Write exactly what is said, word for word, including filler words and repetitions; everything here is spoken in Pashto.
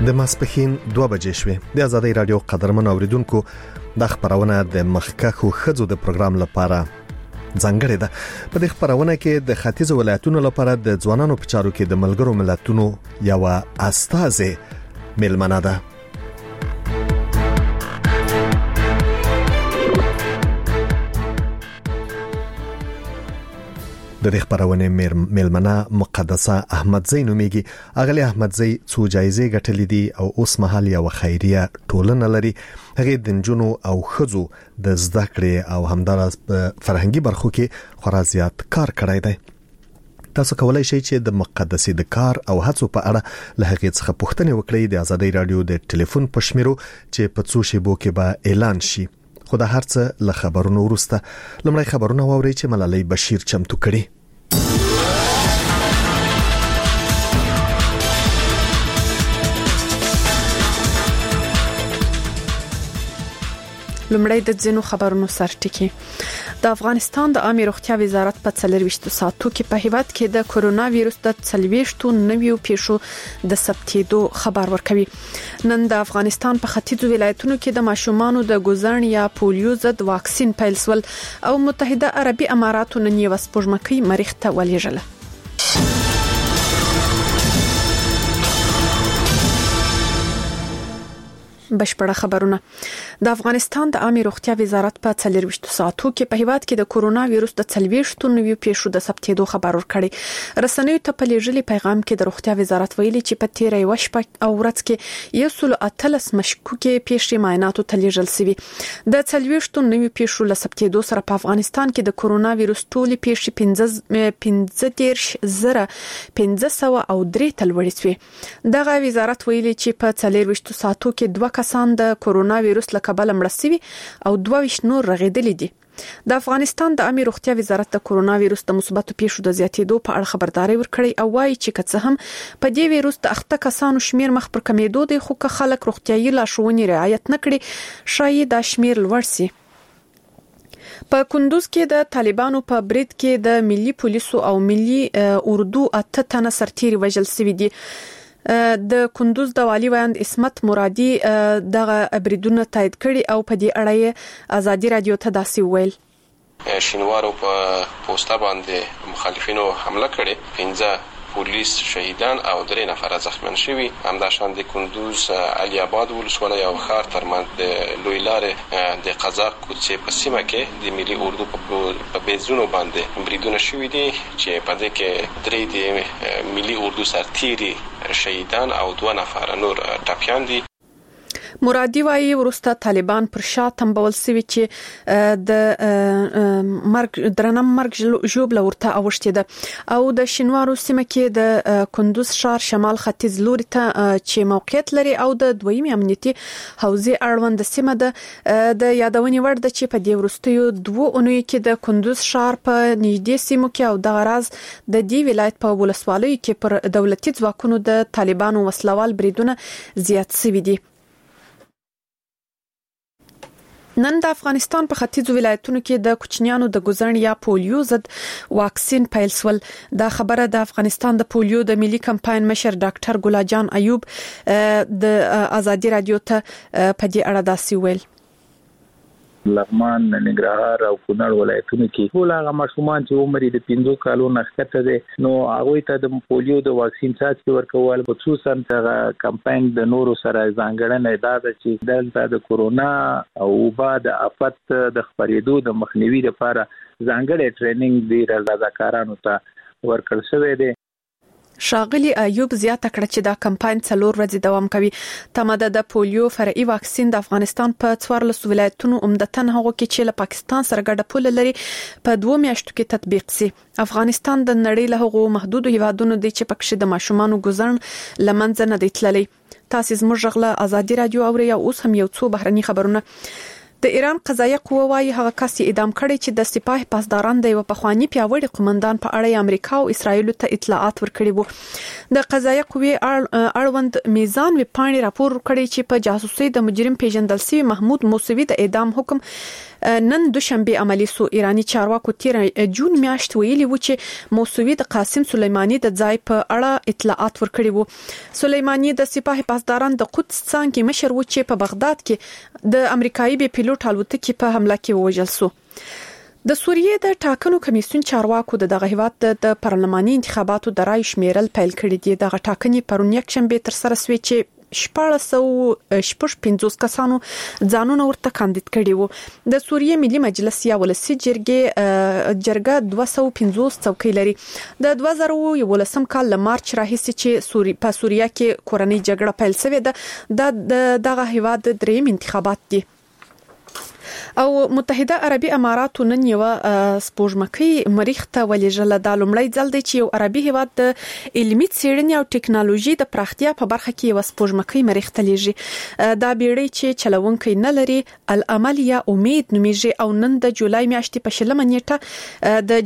د ماسپښین دوه بجې شوې. د آزادۍ رادیو قدرمن اوریدونکو د خبرونه د مخکښو ښځو د پروګرام لپاره ځانګړې ده. په دې خبرونه کې د ختیځ ولایتونو لپاره د ځوانانو په چارو کې د ملګرو ملتونو یو استازه ملمنه ده. د دې خبرونه ملمنه مقدسه احمدزی نوميږي. اغلی احمدزی څو جایزې ګټلې دي او اوس مهال یو خیریه ټولنه لري. هغه د جنونو او خزو د زده کړې او همدارس په فرهنګي برخو کې خورا زیات کار کړی دی. تاسو کولای شئ چې د مقدسې د کار او هڅو په اړه له هغې څخه پوښتنه وکړئ د آزادۍ رادیو د ټلیفون په شمیرو چې په څو شیبو کې به اعلان شي. خو د هر څه له خبرونو وروسته لمړی خبرونه واورئ چې ملالۍ بشیر چمتو کړي. لمړی د ځینو خبرونو سرټکی. د افغانستان د عامه روغتیا وزارت په څلرويشت ساعتو کې په هیواد کې د کورونا وایروس د څلويشت نویو پیښو د ثبتېدو خبر ورکوي. نن د افغانستان په ختیځو ولایتونو کې د ماشومانو د ګوزن یا پولیو ضد واکسین پیل شول او متحده عربي اماراتو نن یو سپوږمکۍ مریخ ته ولېږله. بشپړه خبرونه. د افغانستان د عامه روغتیا وزارت په څلرويشت ساعتو کې په هیواد کې د کورونا وایروس د څلويشت نویو پیښو د ثبتېدو خبر ورکړی. رسنیو ته په لېږلي پیغام کې د روغتیا وزارت ویلي چې په تیرې یوه شپه او ورځ کې یو سل اتلس مشکوکې پیښې معایناتو ته لېږل شوي. د څلويشت نویو پیښو له ثبتېدو سره په افغانستان کې د کورونا وایروس ټولې پیښې پنځه دېرش زره پنځه سوه او درې ته لوړې شوې. دغه وزارت ویلي چې په څلرويشت ساعتو کې دوه کسان د کورونا وایروس له کبله مړه شوي او دوه ویشت نور رغېدلي دي. د افغانستان د عامه روغتیا وزارت د کورونا وایروس د مثبتو پیښو د زیاتېدو په اړه خبرداري ورکړې او وایي چې که څه هم په دې وایروس د اخته کسانو شمیر مخ پر کمیدو دی، خو که خلک روغتیايي لارښوونې رعایت نه کړي شاید دا شمیر لوړ شي. په کندوز کې د طالبانو په برید کې د ملي پولیسو او ملي اردو اته تنه سرتیري وژل شوي دي. د کندوز د والی ویاند اسمت مرادي دغه بریدونه تایید کړي او په دې اړه یې آزادي رادیو ته داسې ویل. شینوارو په پوسټا باندې مخالفینو حمله کړې، پنځه پولیس شهیدان او درې نفر زخمیان شوي. همداشان د کندوز علي آباد ولسوالۍ او ښار ترمنځ د لوی لارې د قزاق کوڅې په سیمه کې د ملي اردو په بیزونو باندې بریدونه شوي دي چې په دې کې درې د ملي اردو سرتیري شهیدان او دوه نفر نور ټپیان دي. مرادي وايي ورسته طالبان پر شا تنبول سوي چې د مرګ درنم مرګ جوړ لورته اوشته ده او د شینوارو سیمه کې د کندوز ښار شمال ختیځ لوري ته چې موقعیت لري او د دویمي امنیتي حوزې اړوند سیمه ده. د یادونې وړ ده چې په دې ورستیو دوه اونۍ کې د کندوز ښار په نږدې سیمو کې او د غراز د دې ولایت په ولسوالۍ کې پر دولتي ځواکونو د طالبانو وسلوال بریدونه زیات شوي دي. نن د افغانستان په ختیځو ولایتونو کې د کوچنیانو د ګوزن یا پولیو ضد واکسین پیل شول. دا خبره د افغانستان د پولیو د ملي کمپاین مشر ډاکټر ګلاجان ایوب د آزادي رادیو ته په دې اړه داسې ویل. لغمان، ننګرهار او کونړ ولایتونو کې ټول هغه ماشومان چې عمر یې د پنځو کالو نه ښکته دی نو هغوی ته د پولیو د واکسین څاڅکي ورکول، خصوصا هغه کمپاین د نورو سره ځانګړنه دا ده چې دلته د کورونا او وبا د آفت د خپرېدو د مخنیوي لپاره ځانګړی ټریننګ د رضاکارانو ته ورکړل شوی دی. شاغلی ایوب زیاته کړه چې دا کمپاین څلور ورځې دوام کوي. تمه ده د پولیو فرعي واکسین د افغانستان په څوارلس ولایتونو عمدتاً هغو کې چې له پاکستان سره ګډه پوله لري په دوه میاشتو کې تطبیق شي. افغانستان د نړۍ له هغو محدودو هیوادونو دی چې پکې د ماشومانو ګوزن لمنځه نه دی تللی. تاسو زموږ غږ له آزادي رادیو اورئ او اوس هم یو څو بهرني خبرونه. د ایران قضایه قوه وايي هغه کس اعدام کړي چې د سپاه پاسداران د یو پخوانی پیاوړي قومندان په اړه امریکا او اسرایل ته اطلاعات ورکړي وو. د قضایه قوه اړوند میزان وی پاڼې راپور کړي چې په جاسوسي د مجرم پیژندل شوی محمود موسوي د اعدام حکم نن دوشنبه عملی سو. ایرانی چارواکو تیر جون میاشت ویلي و چې موسوي د قاسم سلیمانی د ځای په اړه اطلاعات ورکړي وو. سلیمانی د سپاه پاسداران د قدس څنګه مشر و چې په بغداد کې د امریکایي بي پیلوټ الوتکې په حمله کې ووژل شو. د سوریې د ټاکنو کمیسیون چارواکو د دغه هیواد د پارلماني انتخاباتو د رای شمیرل پیل کړی دی. دغه ټاکنې پرون یک شنبه تر سره شوې چې شپږ سوه شپږ پنځوس کسانو ځانونه ورته کاندید کړي وو. د سوریې ملي مجلس یا ولسی جرګې جرګه دوه سوه پنځوس څوکۍ لري. د دوه زره یولسم کال له مارچ راهیسې چې سوري په سوریه کې کورنۍ جګړه پیل شوې ده د دغه هیواد دریم انتخابات دي. او متحده عربي امارات نن یو سپوږمکۍ مریخ ته ولېږله. د لومړی ځل دی چې یو عربي هیواد د علمي څېړنې او ټکنالوژي د پراختیا په برخه کې یو سپوږمکۍ مریخ ته لېږي. دا بیړۍ چې چلوونکی نه لري العمل یا امید نومیږي او نن د جولای میاشتې په شلمه نیټه د